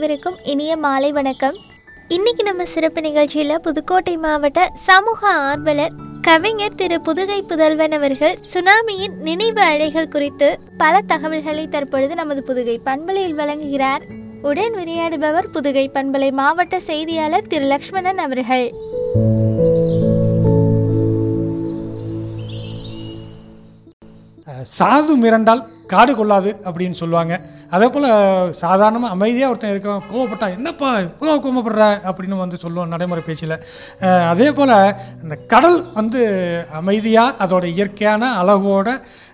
அனைவருக்கும் இனிய மாலை வணக்கம். இன்னைக்கு நம்ம சிறப்பு நிகழ்ச்சியில புதுக்கோட்டை மாவட்ட சமூக ஆர்வலர் கவிஞர் திரு புதுகை புதல்வன் அவர்கள் சுனாமியின் நினைவு அலைகள் குறித்து பல தகவல்களை தற்பொழுது நமது புதுகை பண்பலையில் வழங்குகிறார். உடன் உரையாடுபவர் புதுகை பண்பலை மாவட்ட செய்தியாளர் திரு லக்ஷ்மணன் அவர்கள். சாது மிரண்டால் காடு கொள்ளாது அப்படின்னு சொல்லுவாங்க. அதே போல் சாதாரணமாக அமைதியாக ஒருத்தன் இருக்கான், கோவப்பட்டா என்னப்பா இவ்வளோ கோவப்படுற அப்படின்னு சொல்லுவோம் நடைமுறை பேச்சில். அதே போல் இந்த கடல் அமைதியாக அதோட இயற்கையான அழகோட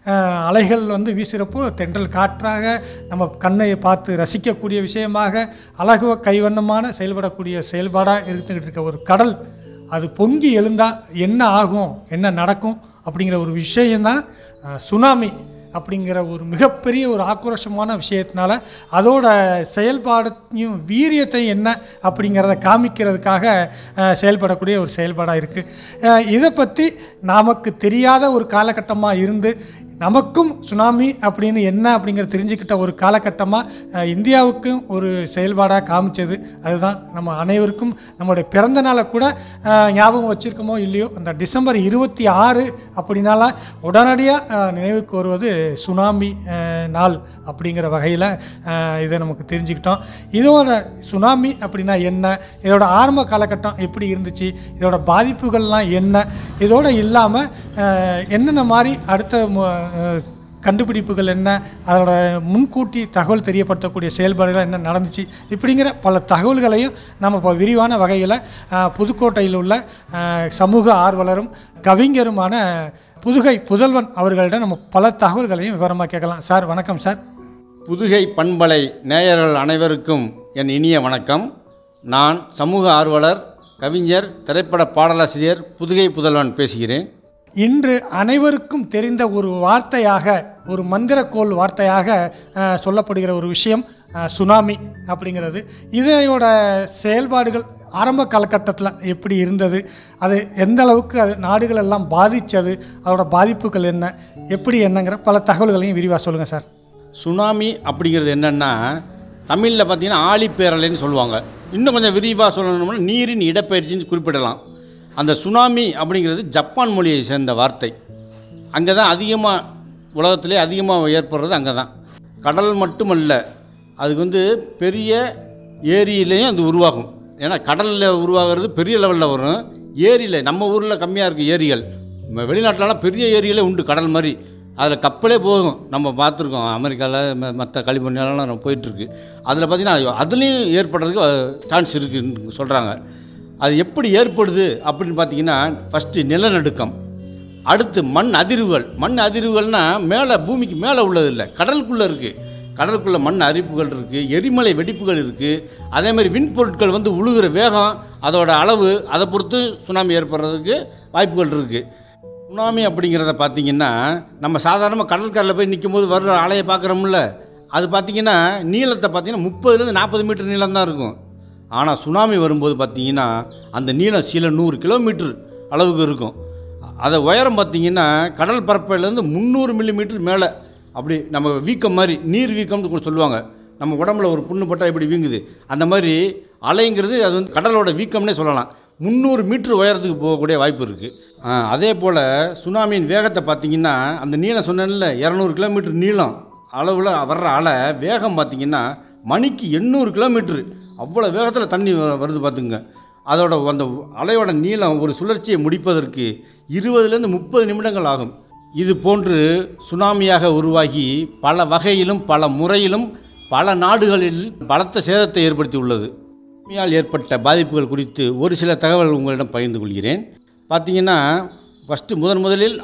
அலைகள் வீசுகிறப்போ தென்றல் காற்றாக நம்ம கண்ணை பார்த்து ரசிக்கக்கூடிய விஷயமாக அழகு கைவண்ணமான செயல்படக்கூடிய செயல்பாடாக இருந்துக்கிட்டு இருக்க ஒரு கடல், அது பொங்கி எழுந்தால் என்ன ஆகும் என்ன நடக்கும் அப்படிங்கிற ஒரு விஷயம்தான் சுனாமி அப்படிங்கிற ஒரு மிகப்பெரிய ஒரு ஆக்ரோஷமான விஷயத்தினால அதோட செயல்பாடையும் வீரியத்தை என்ன அப்படிங்கிறத காமிக்கிறதுக்காக செயல்படக்கூடிய ஒரு செயல்பாடாக இருக்குது. இதை பற்றி நமக்கு தெரியாத ஒரு காலகட்டமாக இருந்து நமக்கும் சுனாமி அப்படின்னு என்ன அப்படிங்கிறத தெரிஞ்சுக்கிட்ட ஒரு காலகட்டமாக இந்தியாவுக்கும் ஒரு செயல்பாடாக காமிச்சது. அதுதான் நம்ம அனைவருக்கும் நம்மளுடைய பிறந்த நாளை கூட ஞாபகம் வச்சுருக்கோமோ இல்லையோ, அந்த டிசம்பர் 26 அப்படின்னால உடனடியாக நினைவுக்கு வருவது சுனாமி நாள் அப்படிங்கிற வகையில் இதை நமக்கு தெரிஞ்சுக்கிட்டோம். இதோட சுனாமி அப்படின்னா என்ன, இதோட ஆரம்ப காலகட்டம் எப்படி இருந்துச்சு, இதோட பாதிப்புகள்லாம் என்ன, இதோடு இல்லாமல் என்னென்ன மாதிரி அடுத்த கண்டுபிடிப்புகள் என்ன, அதோட முன்கூட்டி தகவல் தெரியப்படுத்தக்கூடிய செயல்பாடுகள் என்ன நடந்துச்சு, இப்படிங்கிற பல தகவல்களையும் நம்ம இப்போ விரிவான வகையில் புதுக்கோட்டையில் உள்ள சமூக ஆர்வலரும் கவிஞருமான புதுகை புதல்வன் அவர்களிடம் நம்ம பல தகவல்களையும் விவரமாக கேட்கலாம். சார் வணக்கம். சார், புதுகை பண்பலை நேயர்கள் அனைவருக்கும் என் இனிய வணக்கம். நான் சமூக ஆர்வலர், கவிஞர், திரைப்பட பாடலாசிரியர் புதுகை புதல்வன் பேசுகிறேன். இன்று அனைவருக்கும் தெரிந்த ஒரு வார்த்தையாக, ஒரு மந்திரக்கோள் வார்த்தையாக சொல்லப்படுகிற ஒரு விஷயம் சுனாமி அப்படிங்கிறது. இதையோட செயல்பாடுகள் ஆரம்ப காலகட்டத்தில் எப்படி இருந்தது, அது எந்த அளவுக்கு அது நாடுகள் எல்லாம் பாதித்தது, அதோட பாதிப்புகள் என்ன, எப்படி என்னங்கிற பல தகவல்களையும் விரிவாக சொல்லுங்கள் சார். சுனாமி அப்படிங்கிறது என்னென்னா, தமிழில் பார்த்தீங்கன்னா ஆழிப்பேரலைன்னு சொல்லுவாங்க. இன்னும் கொஞ்சம் விரிவாக சொல்லணும்னா நீரின் இடப்பெயர்ச்சின்னு குறிப்பிடலாம். அந்த சுனாமி அப்படிங்கிறது ஜப்பான் மொழியை சேர்ந்த வார்த்தை. அங்கே தான் அதிகமாக, உலகத்திலே அதிகமாக ஏற்படுறது அங்கே தான். கடல் மட்டுமல்ல, அதுக்கு பெரிய ஏரியிலையும் அது உருவாகும். ஏன்னா கடலில் உருவாகிறது பெரிய லெவலில் வரும். ஏரியில் நம்ம ஊரில் கம்மியாக இருக்குது ஏரிகள், வெளிநாட்டிலலாம் பெரிய ஏரிகளே உண்டு கடல் மாதிரி. அதில் கப்பலே போகும், நம்ம பார்த்துருக்கோம். அமெரிக்காவில் மற்ற கலிபோர்னியாலாம் நம்ம போயிட்டுருக்கு. அதில் பார்த்திங்கன்னா அதுலேயும் ஏற்படுறதுக்கு சான்ஸ் இருக்குதுன்னு சொல்கிறாங்க. அது எப்படி ஏற்படுது அப்படின்னு பார்த்தீங்கன்னா, ஃபஸ்ட்டு நிலநடுக்கம், அடுத்து மண் அதிர்வுகள். மண் அதிர்வுகள்னால் மேலே பூமிக்கு மேலே உள்ளது இல்லை, கடலுக்குள்ளே இருக்குது. கடலுக்குள்ளே மண் அரிப்புகள் இருக்குது, எரிமலை வெடிப்புகள் இருக்குது. அதேமாதிரி விண்பொருட்கள் உழுகிற வேகம், அதோட அளவு, அதை பொறுத்து சுனாமி ஏற்படுறதுக்கு வாய்ப்புகள் இருக்குது. சுனாமி அப்படிங்கிறத பார்த்திங்கன்னா, நம்ம சாதாரணமாக கடற்கரையில் போய் நிற்கும் போது வர்ற அலையை பார்க்குறோம்ல, அது பார்த்திங்கன்னா நீளத்தை பார்த்திங்கன்னா 30 40 மீட்டர் நீளம் தான் இருக்கும். ஆனால் சுனாமி வரும்போது பார்த்திங்கன்னா அந்த நீளம் சில 100 கிலோமீட்டர் அளவுக்கு இருக்கும். அதை உயரம் பார்த்திங்கன்னா கடல் பரப்பிலேருந்து 300 மில்லிமீட்டர் மேலே, அப்படி நம்ம வீக்கம் மாதிரி, நீர் வீக்கம்னு சொல்லுவாங்க. நம்ம உடம்புல ஒரு புண்ணு பட்டால் எப்படி வீங்குது, அந்த மாதிரி அலைங்கிறது அது கடலோட வீக்கம்னே சொல்லலாம். 300 மீட்டர் உயரத்துக்கு போகக்கூடிய வாய்ப்பு இருக்குது. அதே போல் சுனாமியின் வேகத்தை பார்த்திங்கன்னா, அந்த நீளம் சொன்னேன்ல 200 கிலோமீட்டர் நீளம் அளவில் வர்ற அலை வேகம் பார்த்திங்கன்னா மணிக்கு 800 கிலோமீட்டரு, அவ்வளோ வேகத்தில் தண்ணி வருது பார்த்துங்க. அதோட அந்த அலையோட நீளம் ஒரு சுழற்சியை முடிப்பதற்கு 20லேருந்து 30 நிமிடங்கள் ஆகும். இது போன்று சுனாமியாக உருவாகி பல வகையிலும் பல முறையிலும் பல நாடுகளில் பலத்த சேதத்தை ஏற்படுத்தி உள்ளது. சுனாமியால் ஏற்பட்ட பாதிப்புகள் குறித்து ஒரு சில தகவல் உங்களிடம் பகிர்ந்து கொள்கிறேன். பார்த்தீங்கன்னா, ஃபஸ்ட்டு முதலில்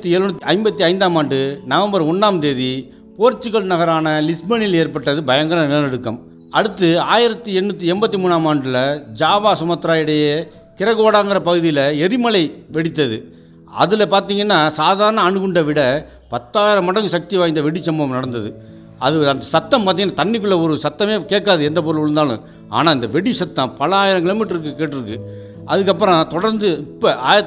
1755ஆம் ஆண்டு நவம்பர் 1ஆம் தேதி போர்ச்சுகல் நகரான லிஸ்பனில் ஏற்பட்டது பயங்கர நிலநடுக்கம். அடுத்து 1883ஆம் ஆண்டில் ஜாவா சுமத்ரா இடையே கிரகோடாங்கிற பகுதியில் எரிமலை வெடித்தது. அதில் பார்த்திங்கன்னா சாதாரண அணுகுண்டை விட 10,000 மடங்கு சக்தி வாய்ந்த வெடிச்சம்பவம் நடந்தது. அது அந்த சத்தம் பார்த்திங்கன்னா தண்ணிக்குள்ளே ஒரு சத்தமே கேட்காது, எந்த பொருள் விழுந்தாலும். ஆனால் அந்த வெடி சத்தம் பல 1000 கிலோமீட்டருக்கு கேட்டிருக்கு. அதுக்கப்புறம் தொடர்ந்து இப்போ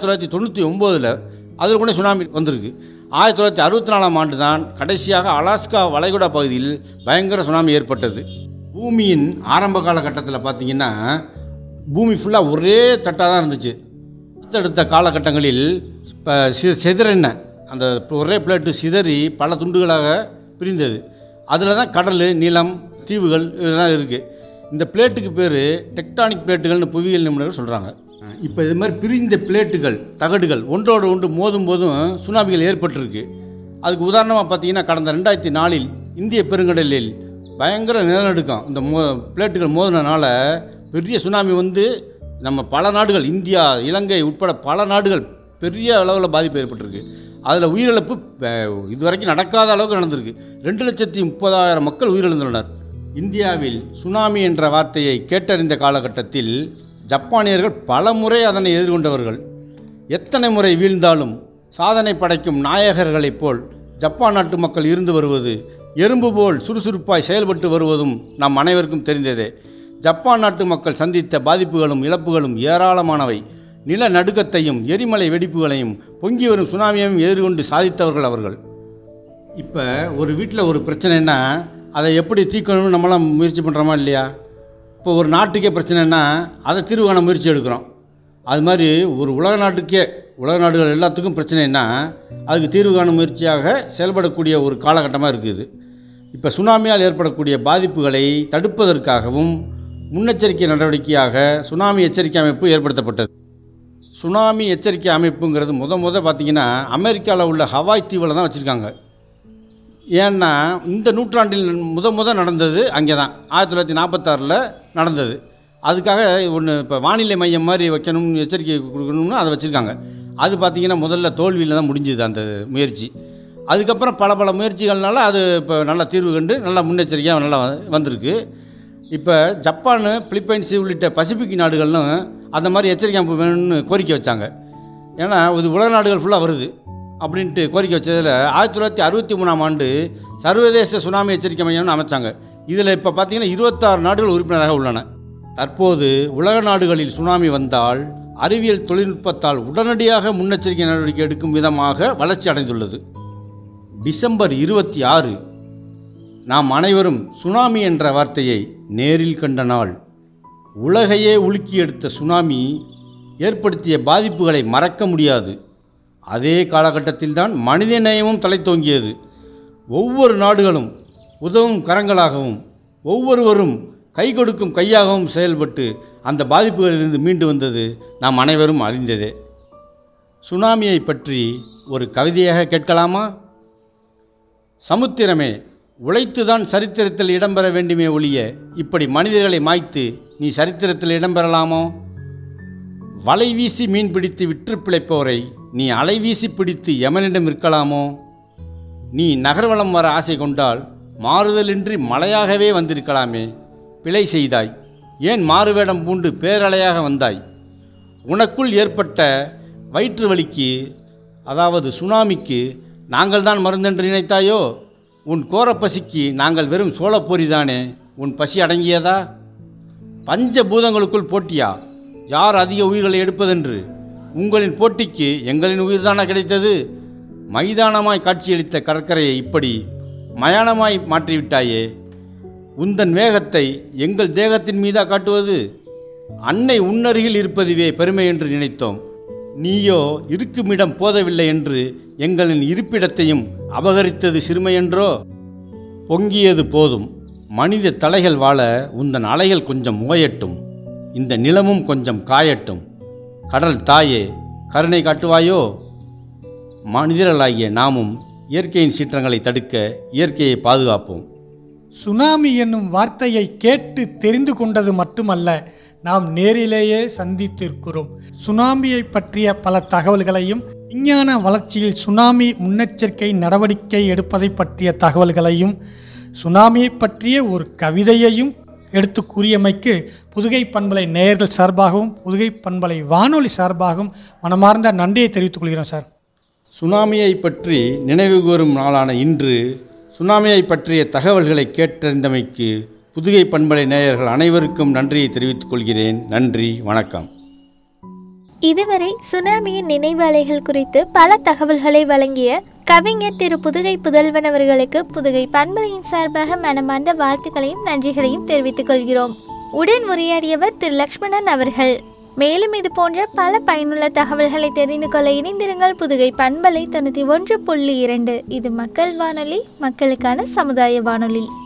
1999 அதில் கூட சுனாமி வந்திருக்கு. 1964ஆம் ஆண்டு தான் கடைசியாக அலாஸ்கா வளைகுடா பகுதியில் பயங்கர சுனாமி ஏற்பட்டது. பூமியின் ஆரம்ப காலகட்டத்தில் பார்த்தீங்கன்னா பூமி ஃபுல்லாக ஒரே தட்டாக தான் இருந்துச்சு. அடுத்தடுத்த காலகட்டங்களில் இப்போ சிதறின அந்த ஒரே பிளேட்டு சிதறி பல துண்டுகளாக பிரிந்தது. அதில் தான் கடல், நிலம், தீவுகள் இதெல்லாம் இருக்குது. இந்த பிளேட்டுக்கு பேர் டெக்டானிக் பிளேட்டுகள்னு புவியியல் நிபுணர்கள் சொல்கிறாங்க. இப்போ இது மாதிரி பிரிந்த பிளேட்டுகள், தகடுகள் ஒன்றோடு ஒன்று மோதும் போதும் சுனாமிகள் ஏற்பட்டிருக்கு. அதுக்கு உதாரணமாக பார்த்தீங்கன்னா கடந்த 2004 இந்திய பெருங்கடலில் பயங்கர நிலநடுக்கம் இந்த பிளேட்டுகள் மோதினால பெரிய சுனாமி வந்து நம்ம பல நாடுகள், இந்தியா, இலங்கை உட்பட பல நாடுகள் பெரிய அளவில் பாதிப்பு ஏற்பட்டிருக்கு. அதில் உயிரிழப்பு இதுவரைக்கும் நடக்காத அளவுக்கு நடந்திருக்கு. 2,30,000 மக்கள் உயிரிழந்துள்ளனர். இந்தியாவில் சுனாமி என்ற வார்த்தையை கேட்டறிந்த காலகட்டத்தில் ஜப்பானியர்கள் பல முறை அதனை எதிர்கொண்டவர்கள். எத்தனை முறை வீழ்ந்தாலும் சாதனை படைக்கும் நாயகர்களைப் போல் ஜப்பான் நாட்டு மக்கள் இருந்து வருவது, எறும்பு போல் சுறுசுறுப்பாய் செயல்பட்டு வருவதும் நம் அனைவருக்கும் தெரிந்ததே. ஜப்பான் நாட்டு மக்கள் சந்தித்த பாதிப்புகளும் இழப்புகளும் ஏராளமானவை. நிலநடுக்கத்தையும் எரிமலை வெடிப்புகளையும் பொங்கி வரும் சுனாமியையும் எதிர்கொண்டு சாதித்தவர்கள் அவர்கள். இப்போ ஒரு வீட்டில் ஒரு பிரச்சனைன்னா அதை எப்படி தீர்க்கணும்னு நம்மளாம் முயற்சி பண்ணுறோமா இல்லையா? இப்போ ஒரு நாட்டுக்கே பிரச்சனைன்னா அதை தீர்வு காண முயற்சி எடுக்கிறோம். அது மாதிரி ஒரு உலக நாடுகள் எல்லாத்துக்கும் பிரச்சனைன்னா அதுக்கு தீர்வு காணும் முயற்சியாக செயல்படக்கூடிய ஒரு காலகட்டமாக இருக்குது. இப்போ சுனாமியால் ஏற்படக்கூடிய பாதிப்புகளை தடுப்பதற்காகவும் முன்னெச்சரிக்கை நடவடிக்கையாக சுனாமி எச்சரிக்கை அமைப்பு ஏற்படுத்தப்பட்டது. சுனாமி எச்சரிக்கை அமைப்புங்கிறது முத பார்த்திங்கன்னா அமெரிக்காவில் உள்ள ஹவாய் தீவில் தான் வச்சுருக்காங்க. ஏன்னா இந்த நூற்றாண்டில் முத நடந்தது அங்கே தான் 1946 நடந்தது. அதுக்காக ஒன்று இப்போ வானிலை மையம் மாதிரி வைக்கணும்னு எச்சரிக்கை கொடுக்கணும்னு அதை வச்சுருக்காங்க. அது பார்த்திங்கன்னா முதல்ல தோல்வியில் தான் முடிஞ்சுது அந்த முயற்சி. அதுக்கப்புறம் பல முயற்சிகள்னால அது இப்போ நல்லா தீர்வு கண்டு நல்லா முன்னெச்சரிக்கையாக நல்லா வந்திருக்கு. இப்போ ஜப்பான், பிலிப்பைன்ஸ் உள்ளிட்ட பசிபிக் நாடுகளும் அந்த மாதிரி எச்சரிக்கை அமைப்பு வேணும்னு கோரிக்கை வச்சாங்க. ஏன்னா இது உலக நாடுகள் ஃபுல்லாக வருது அப்படின்ட்டு கோரிக்கை வச்சதில் 1963 சர்வதேச சுனாமி எச்சரிக்கை மையம்னு அமைச்சாங்க. இதில் இப்போ பார்த்தீங்கன்னா 26 நாடுகள் உறுப்பினராக உள்ளன. தற்போது உலக நாடுகளில் சுனாமி வந்தால் அறிவியல் தொழில்நுட்பத்தால் உடனடியாக முன்னெச்சரிக்கை நடவடிக்கை எடுக்கும் விதமாக வளர்ச்சி அடைந்துள்ளது. டிசம்பர் 26 நாம் அனைவரும் சுனாமி என்ற வார்த்தையை நேரில் கண்ட நாள். உலகையே உலுக்கி எடுத்த சுனாமி ஏற்படுத்திய பாதிப்புகளை மறக்க முடியாது. அதே காலகட்டத்தில்தான் மனித நேயமும் தலைத்தோங்கியது. ஒவ்வொரு நாடுகளும் உதவும் கரங்களாகவும் ஒவ்வொருவரும் கை கொடுக்கும் கையாகவும் செயல்பட்டு அந்த பாதிப்புகளிலிருந்து மீண்டு வந்தது நாம் அனைவரும் அறிந்ததே. சுனாமியை பற்றி ஒரு கவிதையாக கேட்கலாமா? சமுத்திரமே, உழைத்துதான் சரித்திரத்தில் இடம்பெற வேண்டுமே ஒழிய இப்படி மனிதர்களை மாய்த்து நீ சரித்திரத்தில் இடம்பெறலாமோ? வலை வீசி மீன் பிடித்து விற்று பிழைப்போரை நீ அலை வீசி பிடித்து யமனிடம் விற்கலாமோ? நீ நகர்வலம் வர ஆசை கொண்டால் மாறுதலின்றி மலையாகவே வந்திருக்கலாமே. பிழை செய்தாய். ஏன் மாறுவேடம் பூண்டு பேரலையாக வந்தாய்? உனக்குள் ஏற்பட்ட வயிற்று வலிக்கு, அதாவது சுனாமிக்கு நாங்கள் தான் மருந்தென்று நினைத்தாயோ? உன் கோரப்பசிக்கு நாங்கள் வெறும் சோளப்பொரிதானே. உன் பசி அடங்கியதா? பஞ்ச பூதங்களுக்குள் போட்டியா? யார் அதிக உயிர்களை எடுப்பதென்று? உங்களின் போட்டிக்கு எங்களின் உயிர்தானா கிடைத்தது? மைதானமாய் காட்சியளித்த கடற்கரையை இப்படி மயானமாய் மாற்றிவிட்டாயே. உந்தன் வேகத்தை எங்கள் தேகத்தின் மீதா காட்டுவது? அன்னை உன்னருகில் இருப்பதுவே பெருமை என்று நினைத்தோம். நீயோ இருக்குமிடம் போதவில்லை என்று எங்களின் இருப்பிடத்தையும் அபகரித்தது சிறுமையென்றோ? பொங்கியது போதும். மனித தலைகள் வாழ உந்தன் அலைகள் கொஞ்சம் ஓயட்டும். இந்த நிலமும் கொஞ்சம் காயட்டும். கடல் தாயே, கருணை காட்டுவாயோ? மனிதர்களாகிய நாமும் இயற்கையின் சீற்றங்களை தடுக்க இயற்கையை பாதுகாப்போம். சுனாமி என்னும் வார்த்தையை கேட்டு தெரிந்து கொண்டது மட்டுமல்ல, நாம் நேரிலேயே சந்தித்திருக்கிறோம். சுனாமியை பற்றிய பல தகவல்களையும், விஞ்ஞான வளர்ச்சியில் சுனாமி முன்னெச்சரிக்கை நடவடிக்கை எடுப்பதை பற்றிய தகவல்களையும், சுனாமியை பற்றிய ஒரு கவிதையையும் எடுத்து கூறியமைக்கு புதுகை பண்பலை நேயர்கள் சார்பாகவும் புதுகை பண்பலை வானொலி சார்பாகவும் மனமார்ந்த நன்றியை தெரிவித்துக் கொள்கிறோம் சார். சுனாமியை பற்றி நினைவு கூறும் நாளான இன்று சுனாமியை பற்றிய தகவல்களை கேட்டறிந்தமைக்கு புதுகை பண்பலை நேயர்கள் அனைவருக்கும் நன்றியை தெரிவித்துக் கொள்கிறேன். நன்றி, வணக்கம். இதுவரை சுனாமியின் நினைவு அலைகள் குறித்து பல தகவல்களை வழங்கிய கவிஞர் திரு புதுகை புதல்வன் அவர்களுக்கு புதுகை பண்பலையின் சார்பாக மனமார்ந்த வாழ்த்துக்களையும் நன்றிகளையும் தெரிவித்துக் கொள்கிறோம். உடன் உரையாடியவர் திரு லக்ஷ்மணன் அவர்கள். மேலும் இது போன்ற பல பயனுள்ள தகவல்களை தெரிந்து கொள்ள இணைந்திருங்கள். புதுகை பண்பலை 91.2. இது மக்கள் வானொலி, மக்களுக்கான சமுதாய வானொலி.